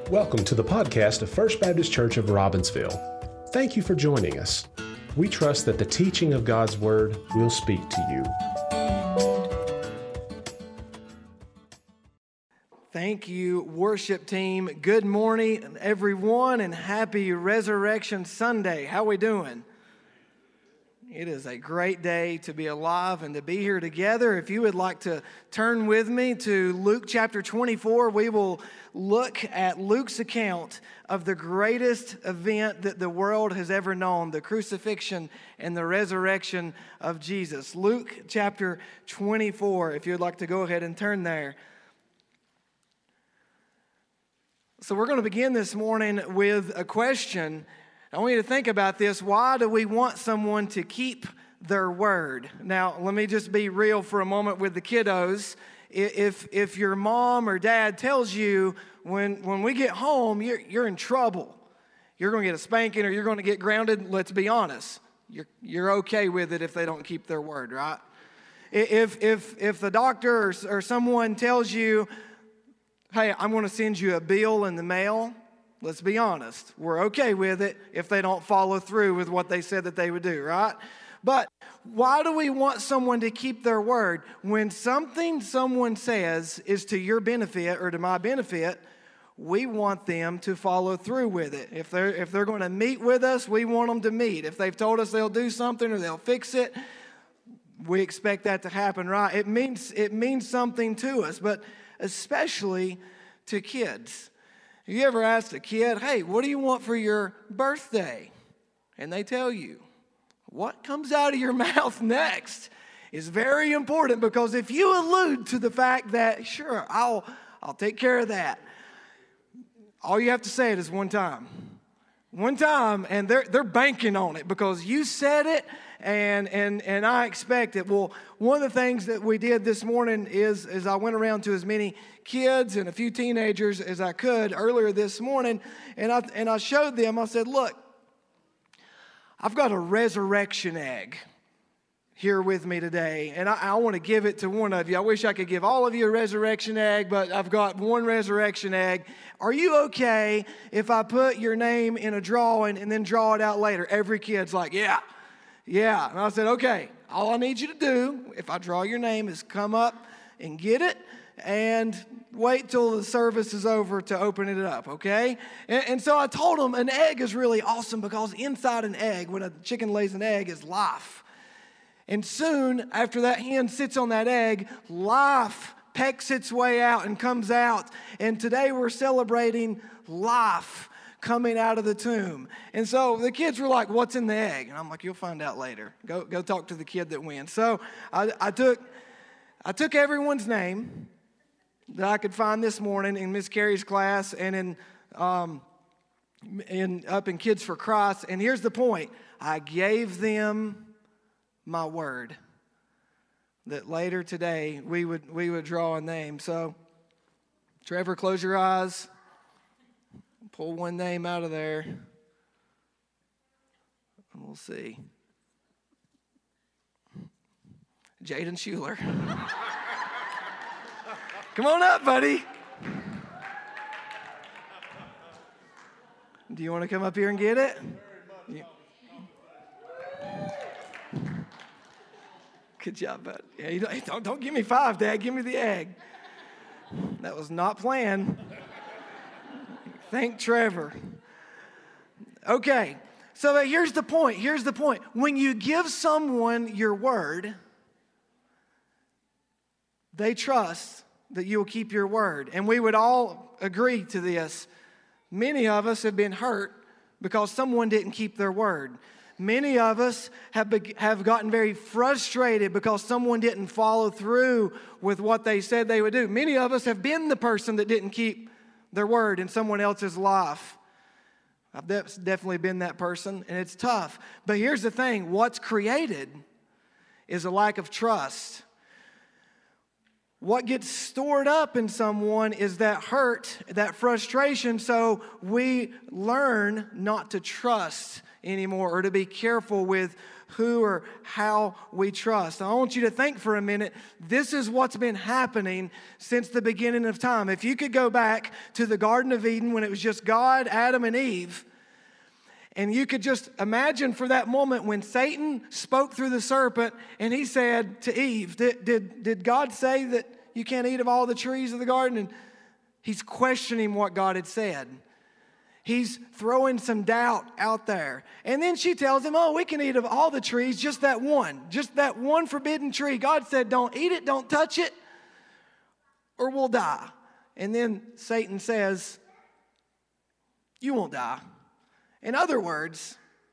Welcome to the podcast of First Baptist Church of Robbinsville. Thank you for joining us. We trust that the teaching of God's Word will speak to you. Thank you, worship team. Good morning, everyone, and happy Resurrection Sunday. How are we doing? It is a great day to be alive and to be here together. If you would like to turn with me to Luke chapter 24, we will look at Luke's account of the greatest event that the world has ever known, the crucifixion and the resurrection of Jesus. Luke chapter 24, if you'd like to go ahead and turn there. So we're going to begin this morning with a question. I want you to think about this. Why do we want someone to keep their word? Now, let me just be real for a moment with the kiddos. If your mom or dad tells you when we get home, you're in trouble, you're going to get a spanking or you're going to get grounded, let's be honest. You're okay with it if they don't keep their word, right? If the doctor or someone tells you, hey, I'm going to send you a bill in the mail, let's be honest, we're okay with it if they don't follow through with what they said that they would do, right? But why do we want someone to keep their word? When something someone says is to your benefit or to my benefit, we want them to follow through with it. If they're going to meet with us, we want them to meet. If they've told us they'll do something or they'll fix it, we expect that to happen, right? It means something to us, but especially to kids. Have you ever asked a kid, hey, what do you want for your birthday? And they tell you. What comes out of your mouth next is very important, because if you allude to the fact that, sure, I'll take care of that, all you have to say it is one time. One time, and they're banking on it because you said it, and I expect it. Well, one of the things that we did this morning is I went around to as many kids and a few teenagers as I could earlier this morning, and I showed them. I said, look, I've got a resurrection egg here with me today, and I want to give it to one of you. I wish I could give all of you a resurrection egg, but I've got one resurrection egg. Are you okay if I put your name in a drawing and then draw it out later? Every kid's like, yeah. And I said, okay, all I need you to do, if I draw your name, is come up and get it and wait till the service is over to open it up, okay? And so I told them an egg is really awesome because inside an egg, when a chicken lays an egg, is life. And soon after that hen sits on that egg, life pecks its way out and comes out. And today we're celebrating life coming out of the tomb. And so the kids were like, what's in the egg? And I'm like, you'll find out later. Go talk to the kid that wins. So I took everyone's name that I could find this morning in Miss Carey's class and up in Kids for Christ. And here's the point. I gave them my word that later today we would draw a name. So Trevor, close your eyes. Pull one name out of there. And we'll see. Jaden Schuler. Come on up, buddy. Do you want to come up here and get it? Good job, bud. Yeah, don't give me 5, Dad. Give me the egg. That was not planned. Thank Trevor. Okay, so here's the point. When you give someone your word, they trust that you will keep your word. And we would all agree to this. Many of us have been hurt because someone didn't keep their word. Many of us have gotten very frustrated because someone didn't follow through with what they said they would do. Many of us have been the person that didn't keep their word in someone else's life. I've definitely been that person, and it's tough. But here's the thing. What's created is a lack of trust. What gets stored up in someone is that hurt, that frustration, so we learn not to trust anymore or to be careful with who or how we trust. I want you to think for a minute, this is what's been happening since the beginning of time. If you could go back to the Garden of Eden when it was just God, Adam, and Eve, and you could just imagine for that moment when Satan spoke through the serpent and he said to Eve, did God say that you can't eat of all the trees of the garden? And he's questioning what God had said. He's throwing some doubt out there. And then she tells him, we can eat of all the trees, just that one forbidden tree. God said, don't eat it, don't touch it, or we'll die. And then Satan says, you won't die. In other words,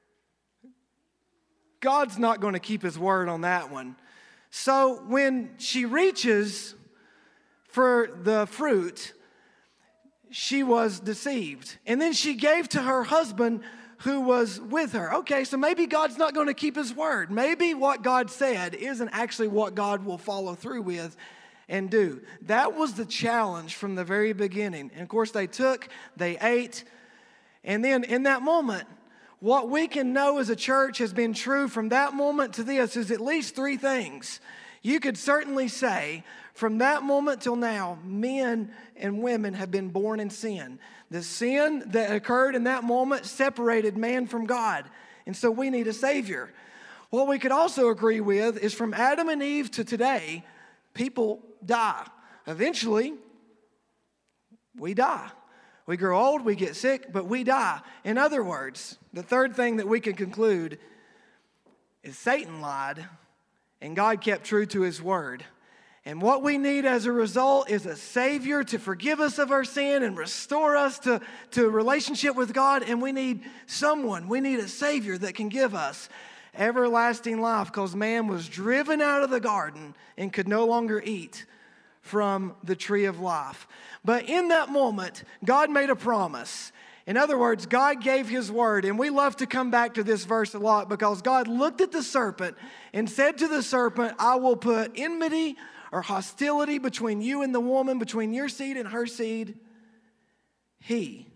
God's not going to keep his word on that one. So when she reaches for the fruit, she was deceived. And then she gave to her husband who was with her. Okay, so maybe God's not going to keep his word. Maybe what God said isn't actually what God will follow through with and do. That was the challenge from the very beginning. And of course, they ate. And then in that moment, what we can know as a church has been true from that moment to this is at least three things. You could certainly say from that moment till now, men and women have been born in sin. The sin that occurred in that moment separated man from God. And so we need a Savior. What we could also agree with is from Adam and Eve to today, people die. Eventually, we die. We grow old, we get sick, but we die. In other words, the third thing that we can conclude is Satan lied and God kept true to his word. And what we need as a result is a Savior to forgive us of our sin and restore us to a relationship with God. And we need a Savior that can give us everlasting life, because man was driven out of the garden and could no longer eat from the tree of life. But in that moment, God made a promise. In other words, God gave his word. And we love to come back to this verse a lot because God looked at the serpent and said to the serpent, I will put enmity or hostility between you and the woman, between your seed and her seed. He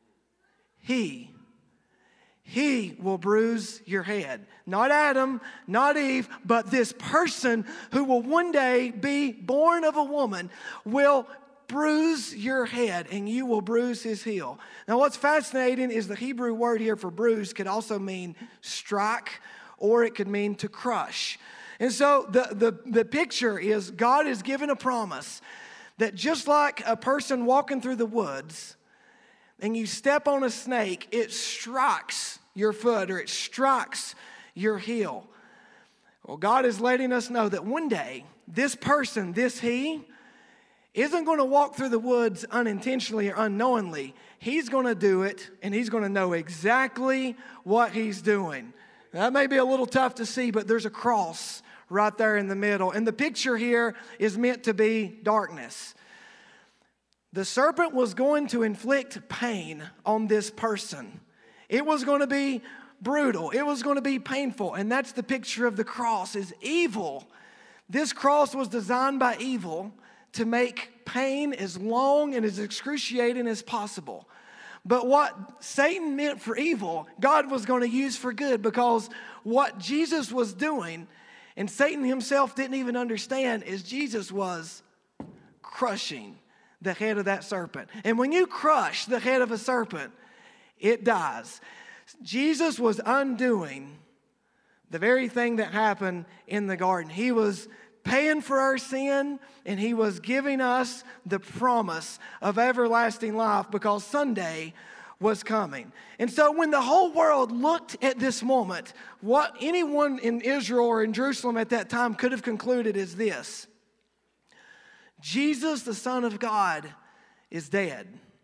will bruise your head. Not Adam, not Eve, but this person who will one day be born of a woman will bruise your head, and you will bruise his heel. Now, what's fascinating is the Hebrew word here for bruise could also mean strike, or it could mean to crush. And so the picture is God has given a promise that just like a person walking through the woods, and you step on a snake, it strikes your foot or it strikes your heel. Well, God is letting us know that one day, this person, this he, isn't going to walk through the woods unintentionally or unknowingly. He's going to do it, and he's going to know exactly what he's doing. Now, that may be a little tough to see, but there's a cross right there in the middle. And the picture here is meant to be darkness. The serpent was going to inflict pain on this person. It was going to be brutal. It was going to be painful. And that's the picture of the cross, is evil. This cross was designed by evil to make pain as long and as excruciating as possible. But what Satan meant for evil, God was going to use for good, because what Jesus was doing, and Satan himself didn't even understand, is Jesus was crushing the head of that serpent. And when you crush the head of a serpent, it dies. Jesus was undoing the very thing that happened in the garden. He was paying for our sin, and he was giving us the promise of everlasting life, because Sunday was coming. And so when the whole world looked at this moment, what anyone in Israel or in Jerusalem at that time could have concluded is this: Jesus, the Son of God, is dead.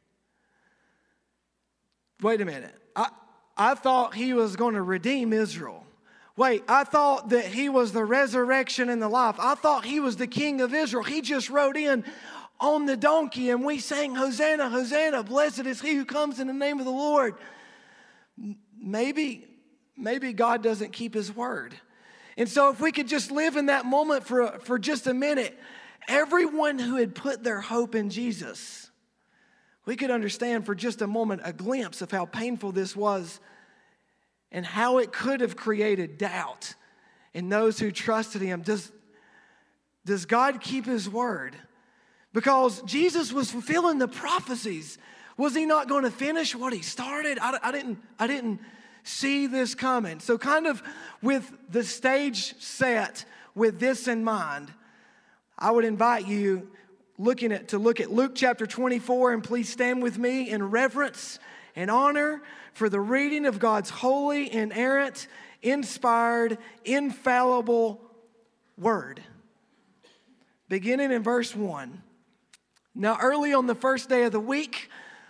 Wait a minute. I thought he was going to redeem Israel. Wait, I thought that he was the resurrection and the life. I thought he was the King of Israel. He just rode in on the donkey and we sang, Hosanna, Hosanna, blessed is he who comes in the name of the Lord. Maybe God doesn't keep his word. And so if we could just live in that moment for just a minute, everyone who had put their hope in Jesus, we could understand for just a moment a glimpse of how painful this was and how it could have created doubt in those who trusted him. Does God keep his word? Because Jesus was fulfilling the prophecies. Was he not going to finish what he started? I didn't see this coming. So kind of with the stage set with this in mind, I would invite you to look at Luke chapter 24, and please stand with me in reverence and honor for the reading of God's holy, inerrant, inspired, infallible word. Beginning in verse 1. Now on the first day of the week,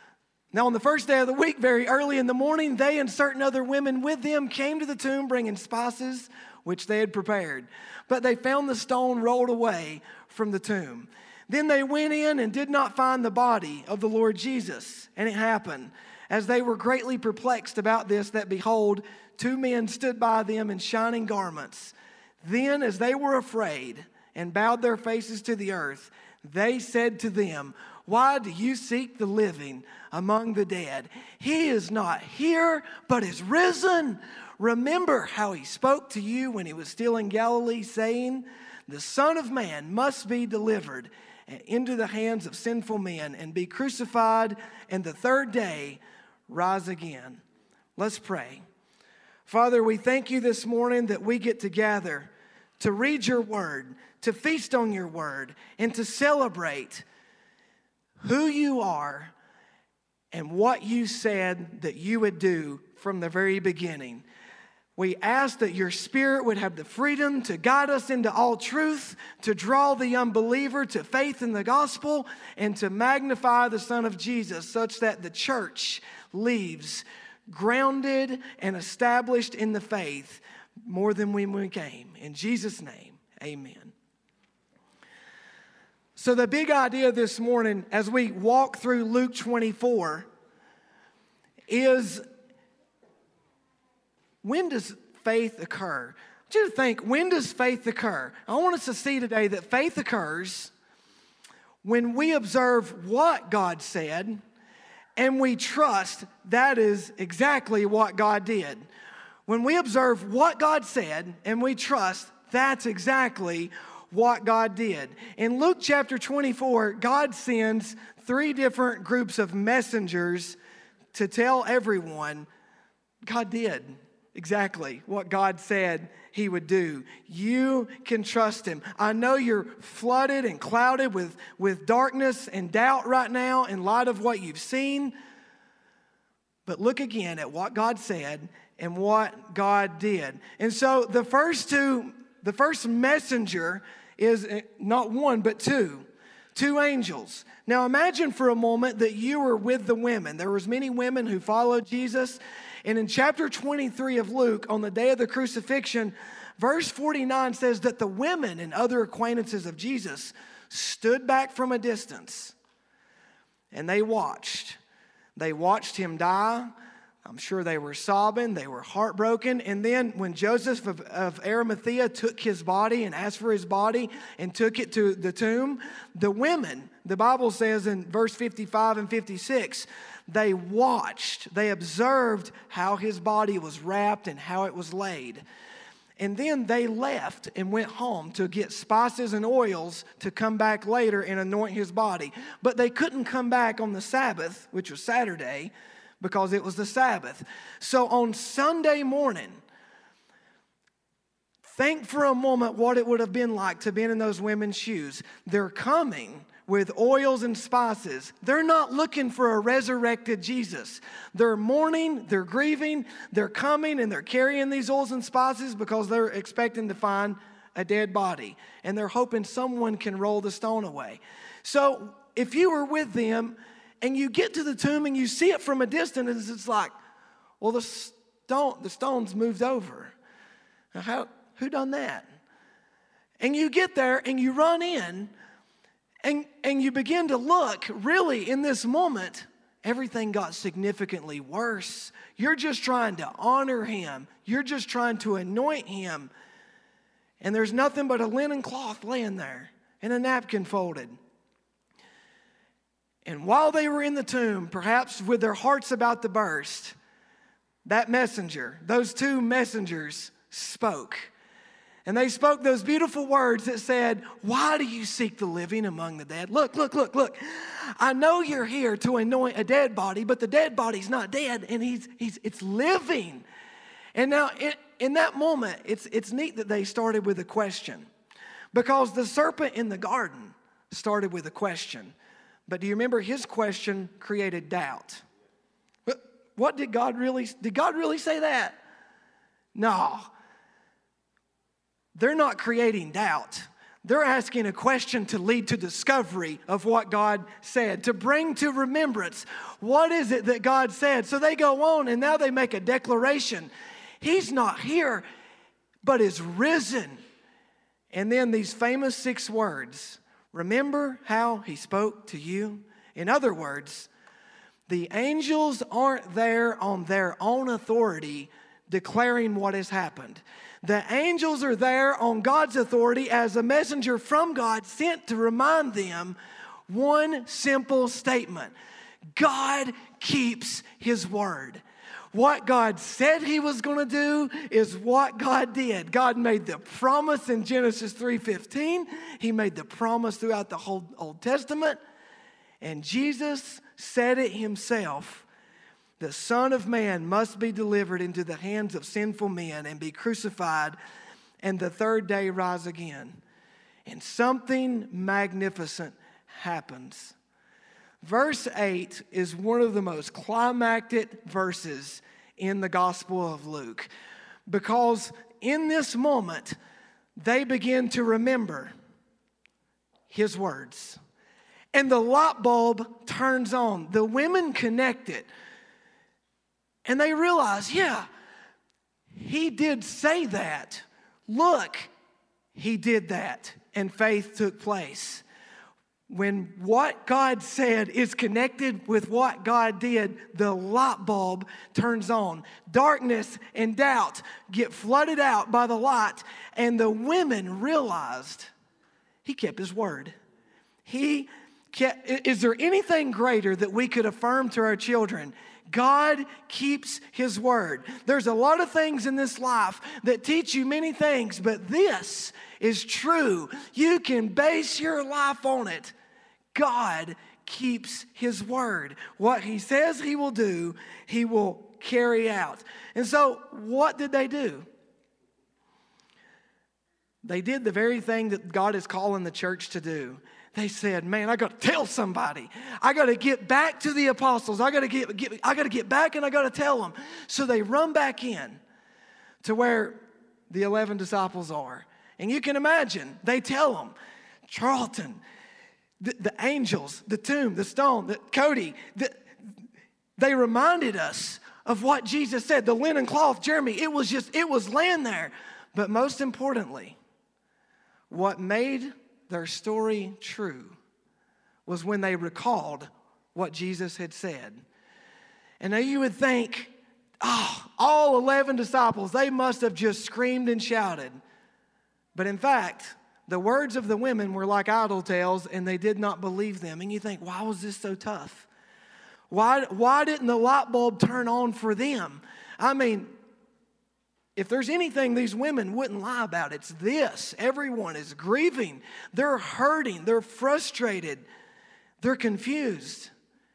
very early in the morning, they and certain other women with them came to the tomb bringing spices which they had prepared. But they found the stone rolled away from the tomb. Then they went in and did not find the body of the Lord Jesus. And it happened, as they were greatly perplexed about this, that behold, two men stood by them in shining garments. Then, as they were afraid and bowed their faces to the earth, they said to them, why do you seek the living among the dead? He is not here, but is risen. Remember how he spoke to you when he was still in Galilee, saying, the Son of Man must be delivered into the hands of sinful men and be crucified, and the third day rise again. Let's pray. Father, we thank you this morning that we get to gather to read your word, to feast on your word, and to celebrate who you are and what you said that you would do from the very beginning. We ask that your Spirit would have the freedom to guide us into all truth, to draw the unbeliever to faith in the gospel, and to magnify the Son of Jesus, such that the church leaves grounded and established in the faith more than when we came. In Jesus' name, amen. So the big idea this morning as we walk through Luke 24 is, when does faith occur? I want you to think, when does faith occur? I want us to see today that faith occurs when we observe what God said and we trust that is exactly what God did. When we observe what God said and we trust that's exactly what God did. In Luke chapter 24, God sends 3 different groups of messengers to tell everyone God did exactly what God said he would do. You can trust him. I know you're flooded and clouded with darkness and doubt right now in light of what you've seen. But look again at what God said and what God did. And so the first messenger is not one, but two angels. Now imagine for a moment that you were with the women. There was many women who followed Jesus. And in chapter 23 of Luke, on the day of the crucifixion, verse 49 says that the women and other acquaintances of Jesus stood back from a distance and they watched. They watched him die. I'm sure they were sobbing, they were heartbroken. And then when Joseph of Arimathea took his body and asked for his body and took it to the tomb, the women, the Bible says in verse 55 and 56, they watched, they observed how his body was wrapped and how it was laid. And then they left and went home to get spices and oils to come back later and anoint his body. But they couldn't come back on the Sabbath, which was Saturday, because it was the Sabbath. So on Sunday morning, think for a moment what it would have been like to be in those women's shoes. They're coming with oils and spices. They're not looking for a resurrected Jesus. They're mourning, they're grieving, they're coming and they're carrying these oils and spices because they're expecting to find a dead body. And they're hoping someone can roll the stone away. So if you were with them and you get to the tomb and you see it from a distance, it's like, well, the stone's moved over. Now, who done that? And you get there and you run in and you begin to look. Really, in this moment, everything got significantly worse. You're just trying to honor him. You're just trying to anoint him. And there's nothing but a linen cloth laying there and a napkin folded. And while they were in the tomb, perhaps with their hearts about to burst, that messenger, those two messengers spoke. And they spoke those beautiful words that said, why do you seek the living among the dead? Look. I know you're here to anoint a dead body, but the dead body's not dead, and it's living. And now in that moment, it's neat that they started with a question, because the serpent in the garden started with a question. But do you remember his question created doubt? What did God really say that? No. They're not creating doubt. They're asking a question to lead to discovery of what God said, to bring to remembrance what is it that God said. So they go on and now they make a declaration. He's not here, but is risen. And then these famous 6 words, remember how he spoke to you? In other words, the angels aren't there on their own authority declaring what has happened. The angels are there on God's authority as a messenger from God sent to remind them one simple statement. God keeps his word. What God said he was going to do is what God did. God made the promise in Genesis 3:15. He made the promise throughout the whole Old Testament. And Jesus said it himself. The Son of Man must be delivered into the hands of sinful men and be crucified, and the third day rise again. And something magnificent happens. Verse 8 is one of the most climactic verses in the Gospel of Luke, because in this moment, they begin to remember his words. And the light bulb turns on. The women connect it. And they realize, yeah, he did say that. Look, he did that. And faith took place. When what God said is connected with what God did, the light bulb turns on. Darkness and doubt get flooded out by the light. And the women realized he kept his word. Is there anything greater that we could affirm to our children? God keeps his word. There's a lot of things in this life that teach you many things, but this is true. You can base your life on it. God keeps his word. What he says he will do, he will carry out. And so, what did they do? They did the very thing that God is calling the church to do. They said, man, I got to tell somebody. I got to get back to the apostles. I got to get back and I got to tell them. So they run back in to where the 11 disciples are. And you can imagine, they tell them, Charlton, the angels, the tomb, the stone, Cody, they reminded us of what Jesus said. The linen cloth, Jeremy, it was laying there. But most importantly, what made their story true was when they recalled what Jesus had said. And now you would think, all 11 disciples, they must have just screamed and shouted. But in fact, the words of the women were like idle tales, and they did not believe them. And you think, why was this so tough? Why didn't the light bulb turn on for them? I mean, if there's anything these women wouldn't lie about, it's this. Everyone is grieving. They're hurting. They're frustrated. They're confused.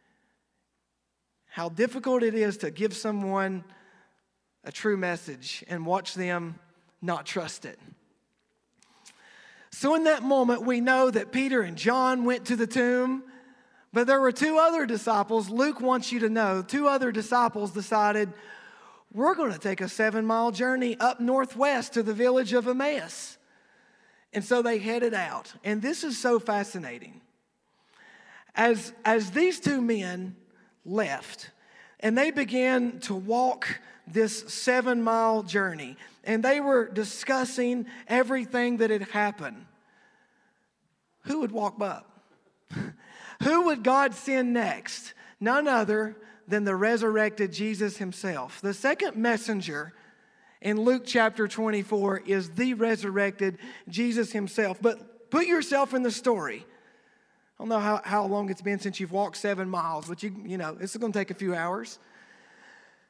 How difficult it is to give someone a true message and watch them not trust it. So in that moment, we know that Peter and John went to the tomb, but there were 2 other disciples. Luke wants you to know, 2 other disciples decided, we're going to take a 7-mile journey up northwest to the village of Emmaus. And so they headed out. And this is so fascinating. As these 2 men left, and they began to walk this 7-mile journey, and they were discussing everything that had happened, who would walk up? Who would God send next? None other than the resurrected Jesus himself. The second messenger in Luke chapter 24 is the resurrected Jesus himself. But put yourself in the story. I don't know how long it's been since you've walked 7 miles, but you know, it's going to take a few hours.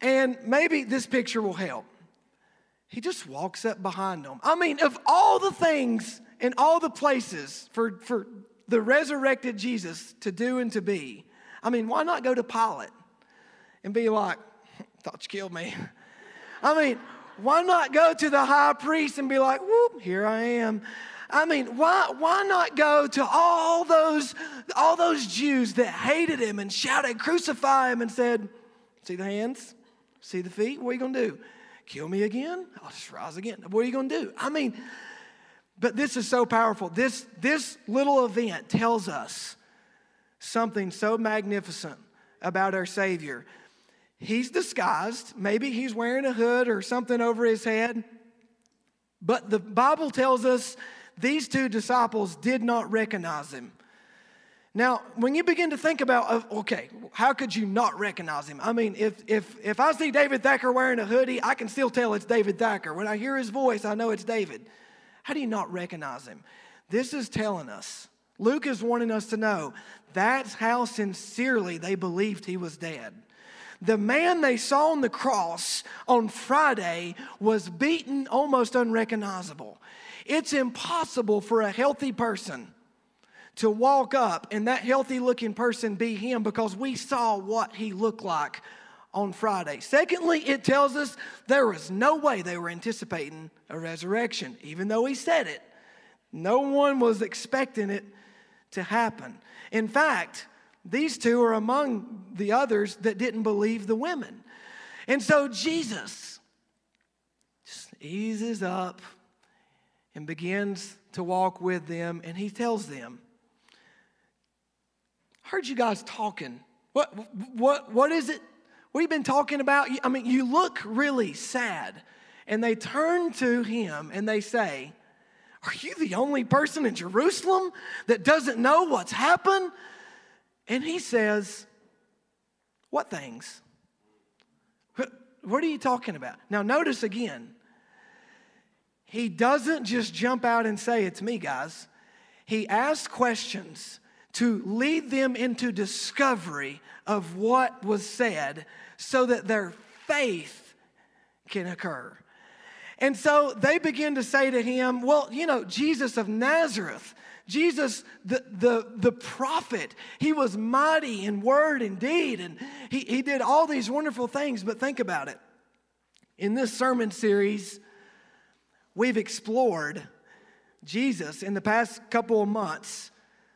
And maybe this picture will help. He just walks up behind them. I mean, of all the things and all the places for the resurrected Jesus to do and to be, I mean, why not go to Pilate and be like, thought you killed me? I mean, why not go to the high priest and be like, whoop, here I am. I mean, why not go to all those Jews that hated him and shouted, crucify him, and said, see the hands? See the feet? What are you going to do? Kill me again? I'll just rise again. What are you going to do? I mean, but this is so powerful. This little event tells us something so magnificent about our Savior. He's disguised. Maybe he's wearing a hood or something over his head. But the Bible tells us these two disciples did not recognize him. Now, when you begin to think about, okay, how could you not recognize him? I mean, if I see David Thacker wearing a hoodie, I can still tell it's David Thacker. When I hear his voice, I know it's David. How do you not recognize him? This is telling us, Luke is wanting us to know, that's how sincerely they believed he was dead. The man they saw on the cross on Friday was beaten, almost unrecognizable. It's impossible for a healthy person to walk up and that healthy looking person be him, because we saw what he looked like on Friday. Secondly, it tells us there was no way they were anticipating a resurrection. Even though he said it, no one was expecting it to happen. In fact, these two are among the others that didn't believe the women. And so Jesus just eases up and begins to walk with them, and he tells them, heard you guys talking. What is it? What have you been talking about? I mean, you look really sad. And they turn to him and they say, are you the only person in Jerusalem that doesn't know what's happened? And he says, what things? What are you talking about? Now notice again, he doesn't just jump out and say, it's me, guys. He asks questions to lead them into discovery of what was said so that their faith can occur. And so they begin to say to him, well, you know, Jesus of Nazareth, Jesus, the prophet, he was mighty in word and deed, and he did all these wonderful things. But think about it. In this sermon series, we've explored Jesus in the past couple of months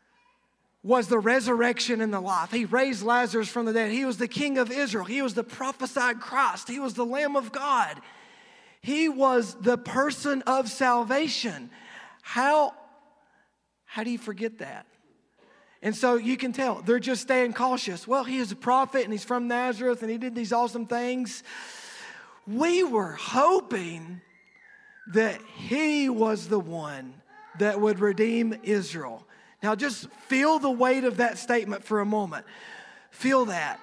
was the resurrection and the life. He raised Lazarus from the dead. He was the King of Israel. He was the prophesied Christ. He was the Lamb of God. He was the person of salvation. How do you forget that? And so you can tell, they're just staying cautious. Well, he is a prophet and he's from Nazareth and he did these awesome things. We were hoping that he was the one that would redeem Israel. Now just feel the weight of that statement for a moment. Feel that.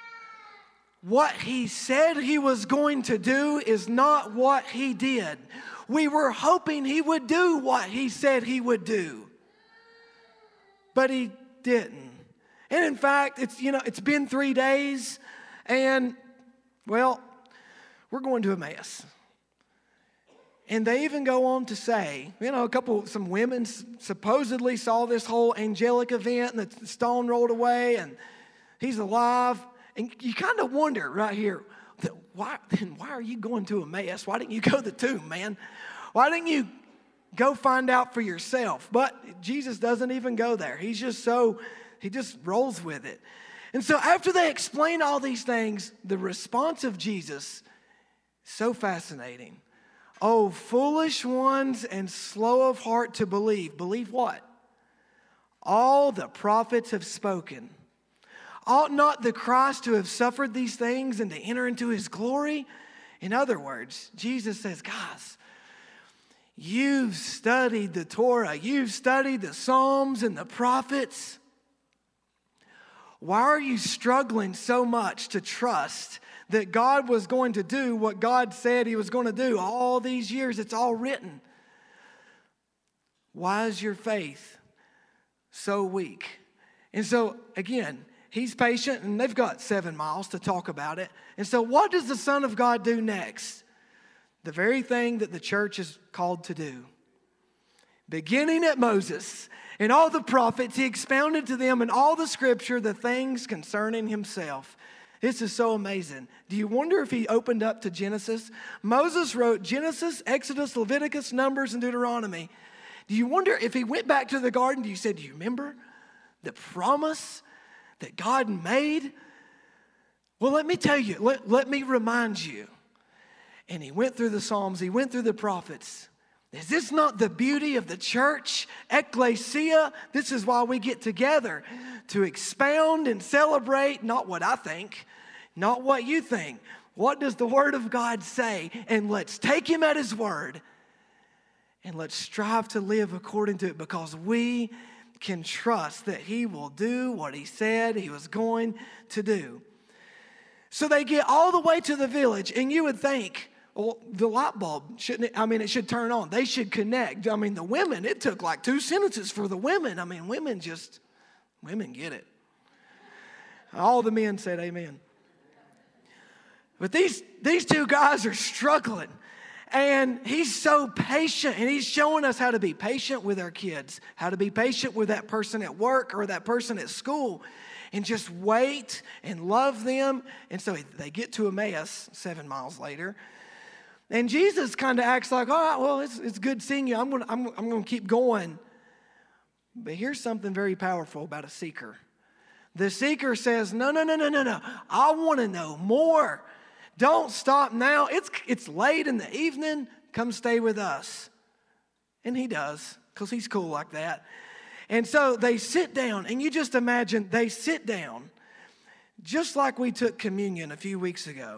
What he said he was going to do is not what he did. We were hoping he would do what he said he would do. But he didn't. And in fact, it's been 3 days and, well, we're going to Emmaus. And they even go on to say, some women supposedly saw this whole angelic event and the stone rolled away and he's alive. And you kind of wonder right here, why are you going to Emmaus? Why didn't you go to the tomb, man? Why didn't you go find out for yourself? But Jesus doesn't even go there. He just rolls with it. And so after they explain all these things, the response of Jesus, so fascinating. Oh, foolish ones and slow of heart to believe. Believe what? All the prophets have spoken. Ought not the Christ to have suffered these things and to enter into his glory? In other words, Jesus says, guys, you've studied the Torah. You've studied the Psalms and the prophets. Why are you struggling so much to trust that God was going to do what God said he was going to do all these years? It's all written. Why is your faith so weak? And so, again, He's patient, and they've got 7 miles to talk about it. And so what does the Son of God do next? The very thing that the church is called to do. Beginning at Moses and all the prophets, he expounded to them in all the scripture the things concerning himself. This is so amazing. Do you wonder if he opened up to Genesis? Moses wrote Genesis, Exodus, Leviticus, Numbers, and Deuteronomy. Do you wonder if he went back to the garden? You said, do you remember the promise that God made? Well, let me tell you, let me remind you. And he went through the Psalms, he went through the prophets. Is this not the beauty of the church? Ecclesia, this is why we get together, to expound and celebrate, not what I think, not what you think. What does the Word of God say? And let's take him at his word, and let's strive to live according to it, because we can trust that he will do what he said he was going to do. So they get all the way to the village, and you would think, well, the light bulb, it should turn on. They should connect. The women, it took like 2 sentences for the women. Women get it. All the men said amen. But these 2 guys are struggling. And he's so patient, and he's showing us how to be patient with our kids, how to be patient with that person at work or that person at school, and just wait and love them. And so they get to Emmaus 7 miles later. And Jesus kind of acts like, all right, well, it's good seeing you. I'm going to keep going. But here's something very powerful about a seeker. The seeker says, no. I want to know more. Don't stop now. It's late in the evening. Come stay with us. And he does, because he's cool like that. And so they sit down, and you just imagine they sit down, just like we took communion a few weeks ago.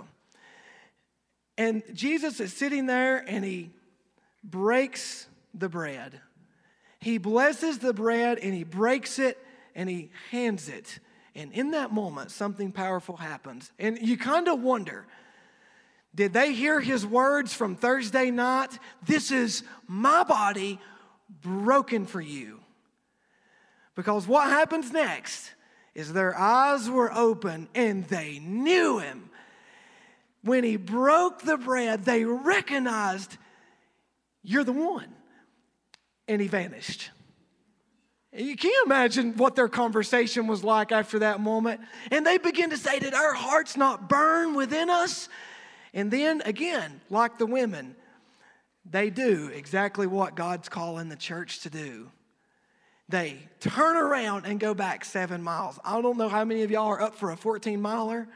And Jesus is sitting there, and he breaks the bread. He blesses the bread, and he breaks it, and he hands it. And in that moment, something powerful happens. And you kind of wonder, did they hear his words from Thursday night? This is my body broken for you. Because what happens next is their eyes were open, and they knew him. When he broke the bread, they recognized, you're the one. And he vanished. You can't imagine what their conversation was like after that moment. And they begin to say, did our hearts not burn within us? And then again, like the women, they do exactly what God's calling the church to do. They turn around and go back 7 miles. I don't know how many of y'all are up for a 14-miler.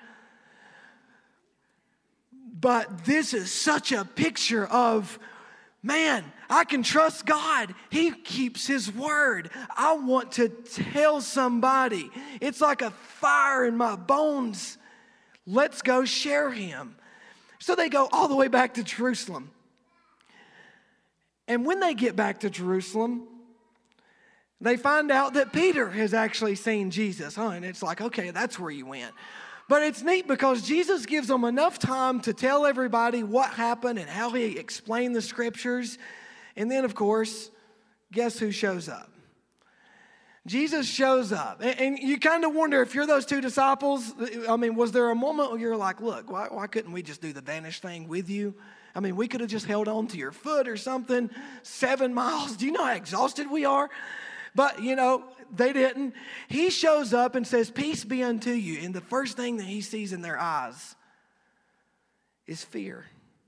But this is such a picture of, man, I can trust God. He keeps his word. I want to tell somebody. It's like a fire in my bones. Let's go share him. So they go all the way back to Jerusalem. And when they get back to Jerusalem, they find out that Peter has actually seen Jesus. And it's like, okay, that's where you went. But it's neat because Jesus gives them enough time to tell everybody what happened and how he explained the scriptures. And then, of course, guess who shows up? Jesus shows up. And you kind of wonder, if you're those 2 disciples, was there a moment where you're like, look, why couldn't we just do the vanish thing with you? We could have just held on to your foot or something. 7 miles. Do you know how exhausted we are? But, they didn't. He shows up and says, peace be unto you. And the first thing that he sees in their eyes is fear.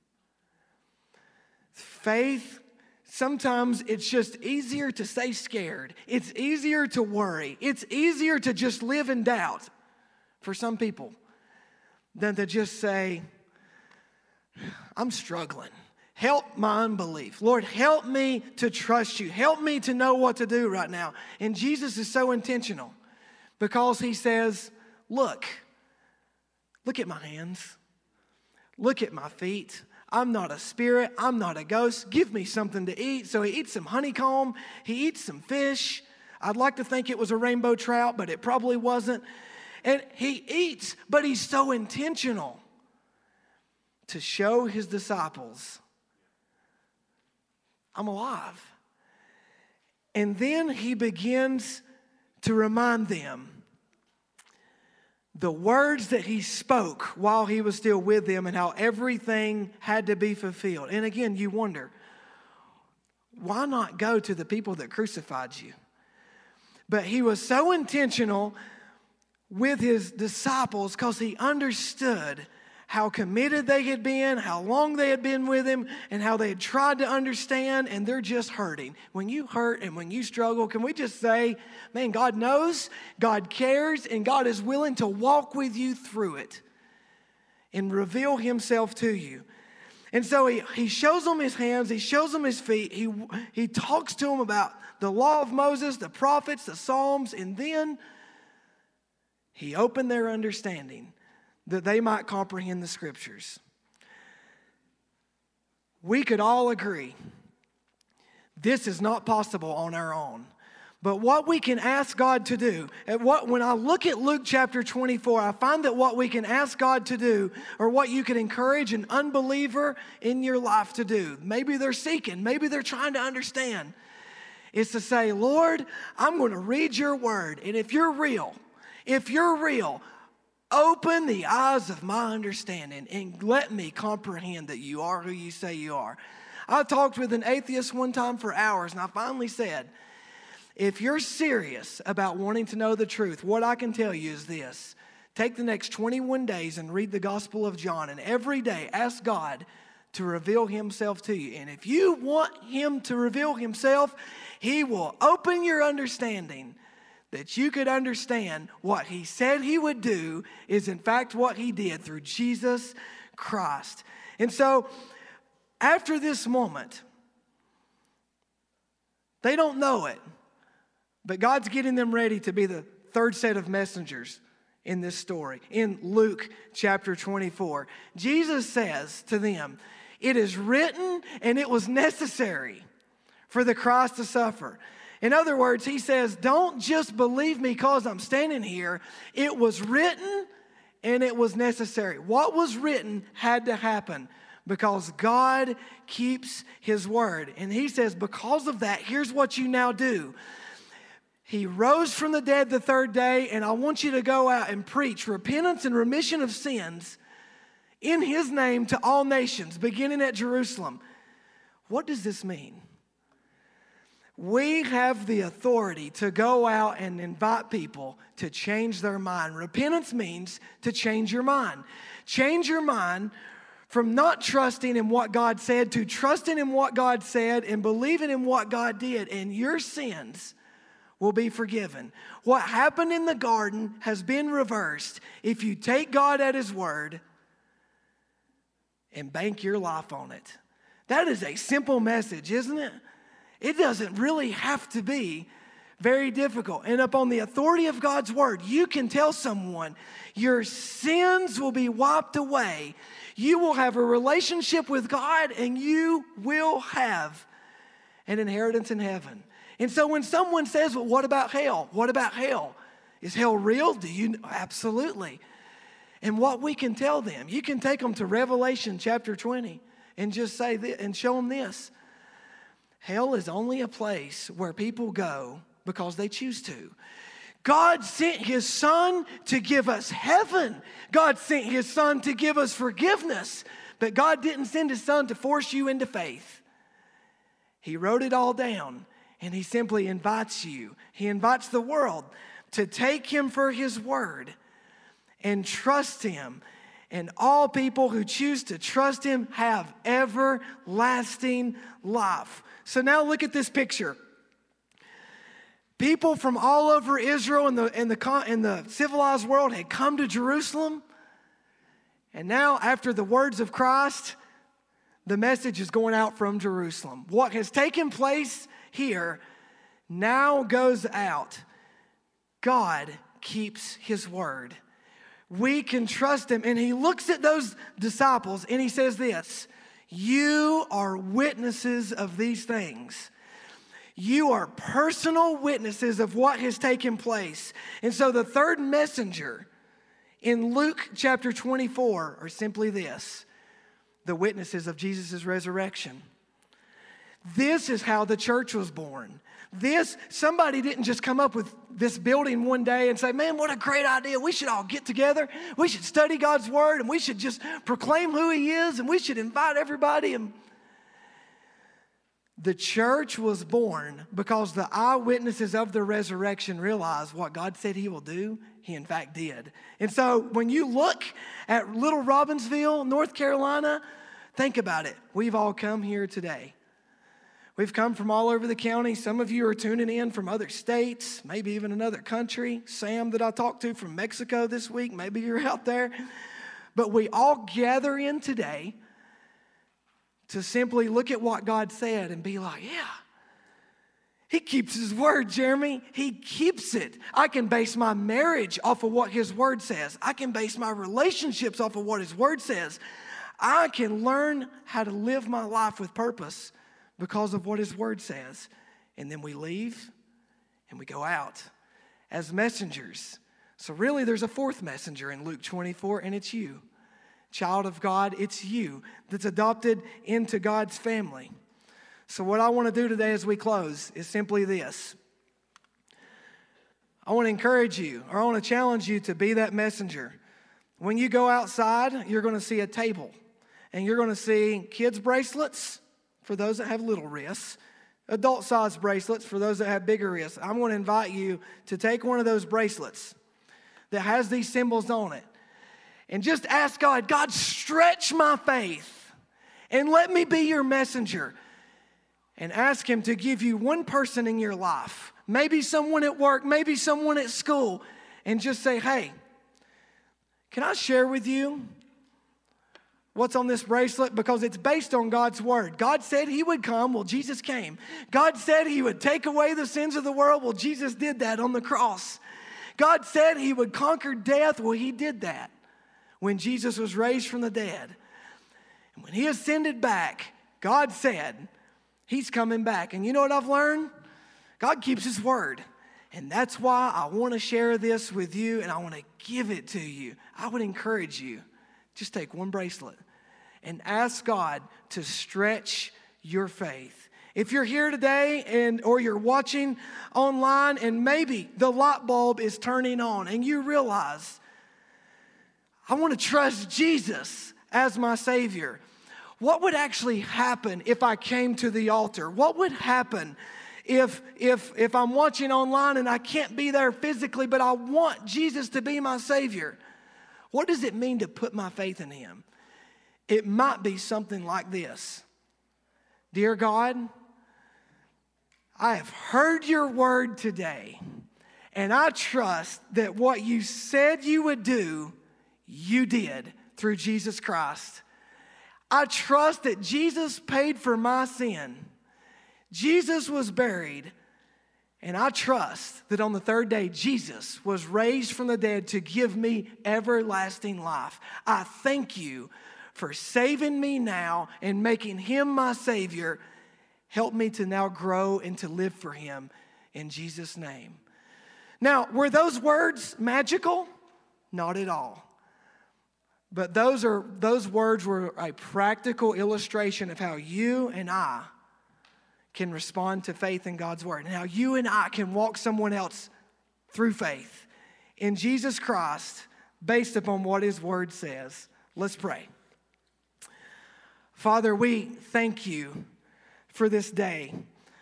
Faith, sometimes it's just easier to stay scared. It's easier to worry. It's easier to just live in doubt for some people than to just say, I'm struggling. Help my unbelief. Lord, help me to trust you. Help me to know what to do right now. And Jesus is so intentional because he says, look at my hands. Look at my feet. I'm not a spirit. I'm not a ghost. Give me something to eat. So he eats some honeycomb. He eats some fish. I'd like to think it was a rainbow trout, but it probably wasn't. And he eats, but he's so intentional to show his disciples, I'm alive. And then he begins to remind them the words that he spoke while he was still with them and how everything had to be fulfilled. And again, you wonder, why not go to the people that crucified you? But he was so intentional with his disciples because he understood how committed they had been, how long they had been with him, and how they had tried to understand, and they're just hurting. When you hurt and when you struggle, can we just say, man, God knows, God cares, and God is willing to walk with you through it and reveal himself to you. And so he shows them his hands, he shows them his feet, he talks to them about the law of Moses, the prophets, the Psalms, and then he opened their understanding that they might comprehend the Scriptures. We could all agree this is not possible on our own. But what we can ask God to do, when I look at Luke chapter 24, I find that what we can ask God to do, or what you can encourage an unbeliever in your life to do, maybe they're seeking, maybe they're trying to understand, is to say, Lord, I'm going to read your word. And if you're real, open the eyes of my understanding and let me comprehend that you are who you say you are. I talked with an atheist one time for hours, and I finally said, if you're serious about wanting to know the truth, what I can tell you is this. Take the next 21 days and read the Gospel of John, and every day ask God to reveal himself to you. And if you want him to reveal himself, he will open your understanding that you could understand what he said he would do is in fact what he did through Jesus Christ. And so after this moment, they don't know it, but God's getting them ready to be the third set of messengers in this story. In Luke chapter 24, Jesus says to them, it is written and it was necessary for the Christ to suffer. In other words, he says, don't just believe me because I'm standing here. It was written and it was necessary. What was written had to happen because God keeps his word. And he says, because of that, here's what you now do. He rose from the dead the third day, and I want you to go out and preach repentance and remission of sins in his name to all nations, beginning at Jerusalem. What does this mean? We have the authority to go out and invite people to change their mind. Repentance means to change your mind. Change your mind from not trusting in what God said to trusting in what God said and believing in what God did, and your sins will be forgiven. What happened in the garden has been reversed if you take God at his word and bank your life on it. That is a simple message, isn't it? It doesn't really have to be very difficult. And upon the authority of God's word, you can tell someone your sins will be wiped away. You will have a relationship with God, and you will have an inheritance in heaven. And so when someone says, well, what about hell? What about hell? Is hell real? Do you know? Absolutely. And what we can tell them, you can take them to Revelation chapter 20 and just say this and show them this. Hell is only a place where people go because they choose to. God sent his son to give us heaven. God sent his son to give us forgiveness. But God didn't send his son to force you into faith. He wrote it all down, and he simply invites you. He invites the world to take him for his word and trust him. And all people who choose to trust him have everlasting life. So now look at this picture. People from all over Israel and the civilized world had come to Jerusalem. And now, after the words of Christ, the message is going out from Jerusalem. What has taken place here now goes out. God keeps his word. We can trust him. And he looks at those disciples and he says this, you are witnesses of these things. You are personal witnesses of what has taken place. And so the third messenger in Luke chapter 24 are simply this, the witnesses of Jesus' resurrection. This is how the church was born. Somebody didn't just come up with this building one day and say, man, what a great idea. We should all get together. We should study God's word, and we should just proclaim who he is, and we should invite everybody. And the church was born because the eyewitnesses of the resurrection realized what God said he will do, he in fact did. And so when you look at Little Robbinsville, North Carolina, think about it. We've all come here today. We've come from all over the county. Some of you are tuning in from other states, maybe even another country. Sam that I talked to from Mexico this week, maybe you're out there. But we all gather in today to simply look at what God said and be like, yeah, he keeps his word, Jeremy. He keeps it. I can base my marriage off of what his word says. I can base my relationships off of what his word says. I can learn how to live my life with purpose because of what his word says. And then we leave and we go out as messengers. So really there's a fourth messenger in Luke 24, and it's you. Child of God, it's you that's adopted into God's family. So what I want to do today as we close is simply this. I want to encourage you, or I want to challenge you to be that messenger. When you go outside, you're going to see a table, and you're going to see kids' bracelets for those that have little wrists, adult-sized bracelets for those that have bigger wrists. I'm going to invite you to take one of those bracelets that has these symbols on it and just ask God, God, stretch my faith and let me be your messenger. And ask him to give you one person in your life, maybe someone at work, maybe someone at school, and just say, hey, can I share with you what's on this bracelet? Because it's based on God's word. God said he would come. Well, Jesus came. God said he would take away the sins of the world. Well, Jesus did that on the cross. God said he would conquer death. Well, he did that when Jesus was raised from the dead. And when he ascended back, God said he's coming back. And you know what I've learned? God keeps his word. And that's why I want to share this with you, and I want to give it to you. I would encourage you, just take one bracelet and ask God to stretch your faith. If you're here today or you're watching online and maybe the light bulb is turning on and you realize, I want to trust Jesus as my Savior. What would actually happen if I came to the altar? What would happen if I'm watching online and I can't be there physically, but I want Jesus to be my Savior? What does it mean to put my faith in him? It might be something like this. Dear God, I have heard your word today, and I trust that what you said you would do, you did through Jesus Christ. I trust that Jesus paid for my sin. Jesus was buried. And I trust that on the third day, Jesus was raised from the dead to give me everlasting life. I thank you for saving me now and making him my Savior. Help me to now grow and to live for him in Jesus' name. Now, were those words magical? Not at all. But those words were a practical illustration of how you and I can respond to faith in God's word, and how you and I can walk someone else through faith in Jesus Christ based upon what his word says. Let's pray. Father, we thank you for this day.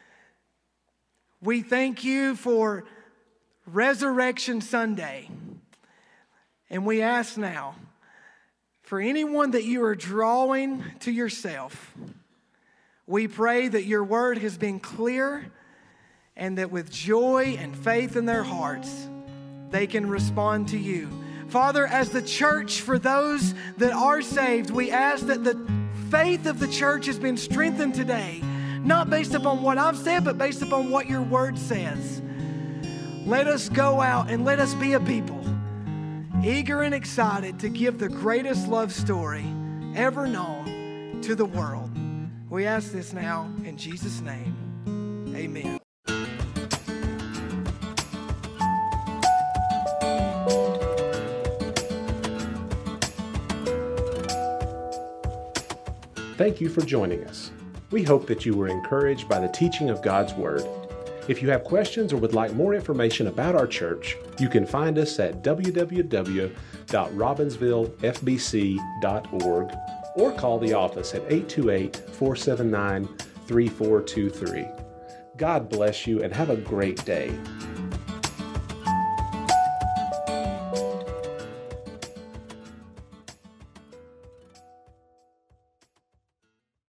We thank you for Resurrection Sunday. And we ask now for anyone that you are drawing to yourself, we pray that your word has been clear and that with joy and faith in their hearts, they can respond to you. Father, as the church, for those that are saved, we ask that the faith of the church has been strengthened today, not based upon what I've said, but based upon what your word says. Let us go out and let us be a people eager and excited to give the greatest love story ever known to the world. We ask this now in Jesus' name. Amen. Thank you for joining us. We hope that you were encouraged by the teaching of God's Word. If you have questions or would like more information about our church, you can find us at www.robbinsvillefbc.org or call the office at 828-479-3423. God bless you and have a great day.